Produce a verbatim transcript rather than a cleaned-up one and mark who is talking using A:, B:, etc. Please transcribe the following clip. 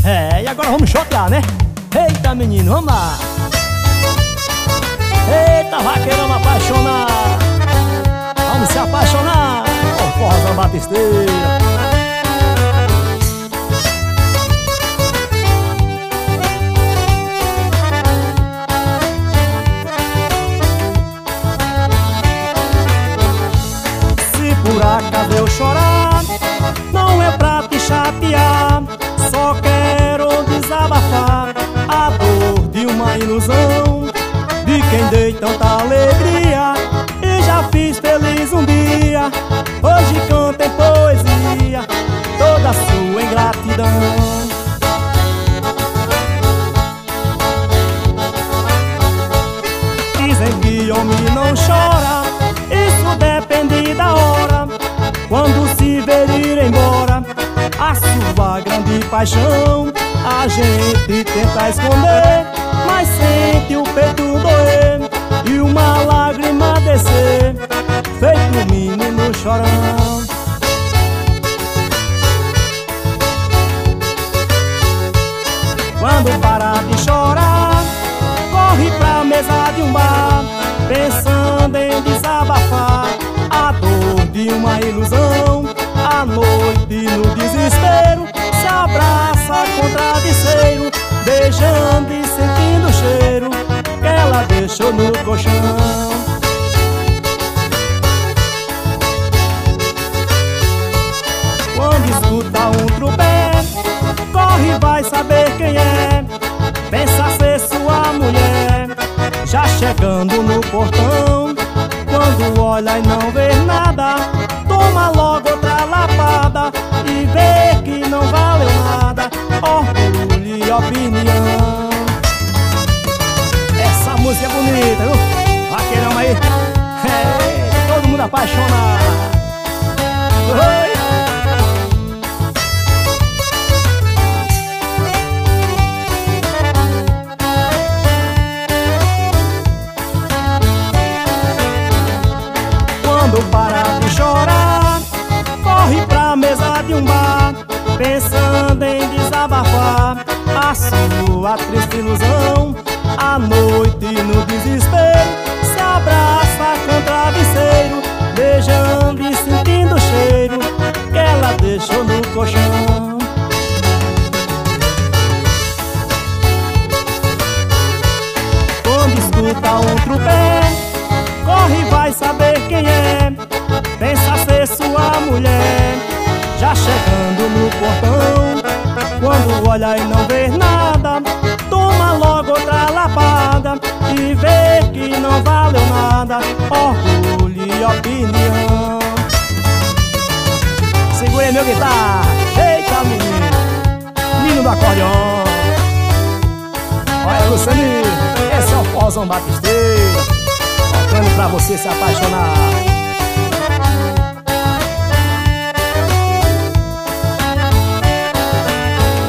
A: É, e agora vamos chocar, né? Eita, menino, vamos lá. Eita, vaqueirão apaixonado. Vamos se apaixonar por forrozão batisteira. Se por acaso eu chorar, não é pra te chatear, só quero desabafar a dor de uma ilusão, de quem dei tanta alegria e já fiz feliz um dia. Hoje canto em poesia toda a sua ingratidão. Dizem que homem não chora, isso depende da hora. Quando se ver ir embora a sua grande paixão, a gente tenta esconder, mas sente o peito doer e uma lágrima descer, feito um menino chorão. Quando parar de chorar, corre pra mesa de um bar, pensando em desabafar a dor de uma ilusão. À noite no desespero se abraça com travesseiro, beijando e sentindo o cheiro que ela deixou no colchão. Quando escuta um tropé, corre e vai saber quem é, pensa ser sua mulher, já chegando no portão. Quando olha e não vê nada, toma logo outra lapada e vê que não valeu nada, orgulho e opinião. Essa música é bonita, viu? Vaqueirão aí, é, todo mundo apaixonado. Oi. Quando parar de chorar, corre pra mesa de um bar, pensando em desabafar a sua triste ilusão. À noite no desespero se abraça com travesseiro, beijando e sentindo o cheiro que ela deixou no colchão. Quando escuta um tropé, corre e vai saber quem é, pensa ser sua mulher, já chegando no portão. Quando olha e não vê nada, toma logo outra lapada e vê que não valeu nada, orgulho e opinião. Segura aí meu guitarra, eita menino, menino do acordeon. Olha Luciano, esse é o forrozão batisteira, tocando pra você se apaixonar.